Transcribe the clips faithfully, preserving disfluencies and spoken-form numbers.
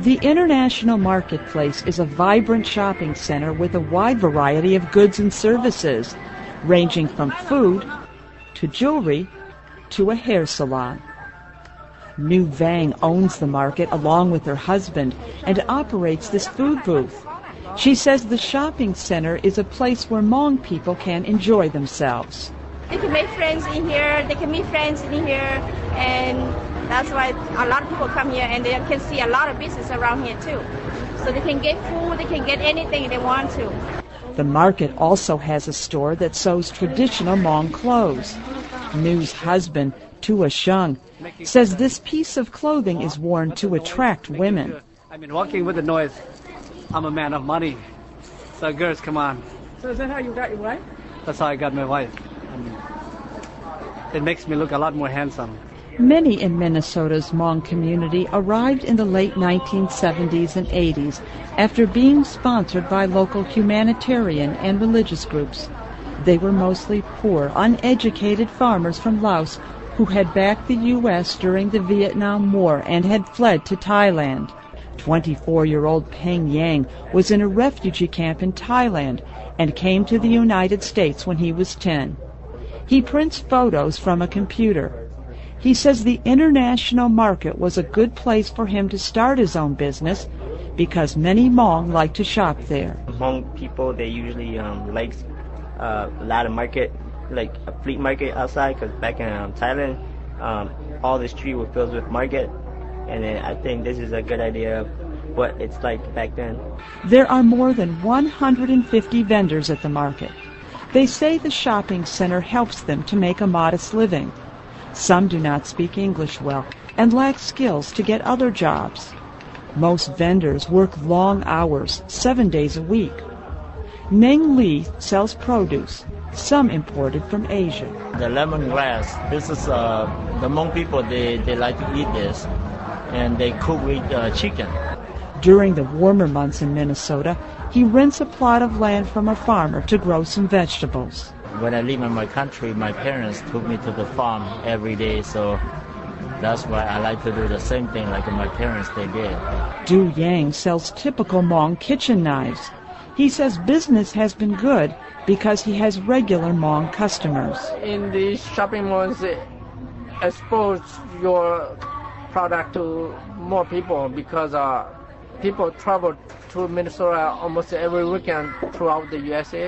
The International Marketplace is a vibrant shopping center with a wide variety of goods and services, ranging from food to jewelry to a hair salon. Nu Vang owns the market along with her husband and operates this food booth. She says the shopping center is a place where Hmong people can enjoy themselves. They can make friends in here, they can meet friends in here, and that's why a lot of people come here and they can see a lot of business around here too. So they can get food, they can get anything they want to. The market also has a store that sews traditional Hmong clothes. Nu's husband, Tua Shung, says this piece of clothing is worn to attract women. I've been walking with the noise. I'm a man of money. So girls, come on. So is that how you got your wife? That's how I got my wife. And it makes me look a lot more handsome. Many in Minnesota's Hmong community arrived in the late nineteen seventies and eighties after being sponsored by local humanitarian and religious groups. They were mostly poor, uneducated farmers from Laos who had backed the U S during the Vietnam War and had fled to Thailand. twenty-four-year-old Peng Yang was in a refugee camp in Thailand and came to the United States when he was ten. He prints photos from a computer. He says the international market was a good place for him to start his own business because many Hmong like to shop there. Hmong people, they usually um, like uh, a lot of market, like a flea market outside, because back in um, Thailand, um, all the street was filled with market, and then I think this is a good idea of what it's like back then. There are more than one hundred fifty vendors at the market. They say the shopping center helps them to make a modest living. Some do not speak English well and lack skills to get other jobs. Most vendors work long hours, seven days a week. Neng Li sells produce, some imported from Asia. The lemongrass, this is uh, the Hmong people, they, they like to eat this, and they cook with uh, chicken. During the warmer months in Minnesota, he rents a plot of land from a farmer to grow some vegetables. When I live in my country, my parents took me to the farm every day, so that's why I like to do the same thing like my parents they did. Du Yang sells typical Hmong kitchen knives. He says business has been good because he has regular Hmong customers. In these shopping malls, expose your product to more people because uh, people travel to Minnesota almost every weekend throughout the U S A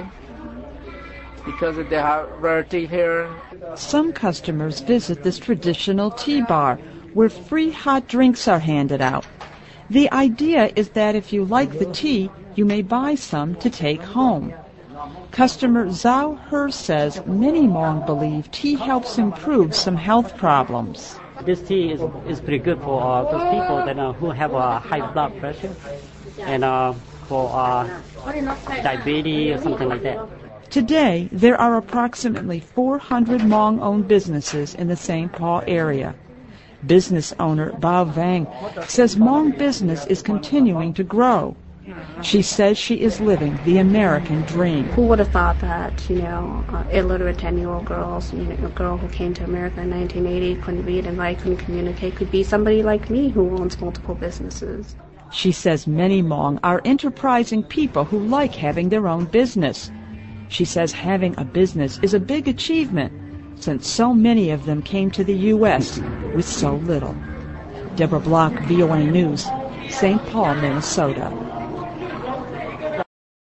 because they have relative here. Some customers visit this traditional tea bar where free hot drinks are handed out. The idea is that if you like the tea, you may buy some to take home. Customer Zhao He says many Hmong believe tea helps improve some health problems. This tea is, is pretty good for uh, those people that uh, who have uh, high blood pressure and uh, for uh, diabetes or something like that. Today, there are approximately four hundred Hmong-owned businesses in the Saint Paul area. Business owner Bao Vang says Hmong business is continuing to grow. She says she is living the American dream. Who would have thought that, you know, uh, illiterate ten-year-old girls, you know, a girl who came to America in nineteen eighty, couldn't read and write, couldn't communicate, could be somebody like me who owns multiple businesses. She says many Hmong are enterprising people who like having their own business. She says having a business is a big achievement since so many of them came to the U S with so little. Deborah Block, V O A News, Saint Paul, Minnesota.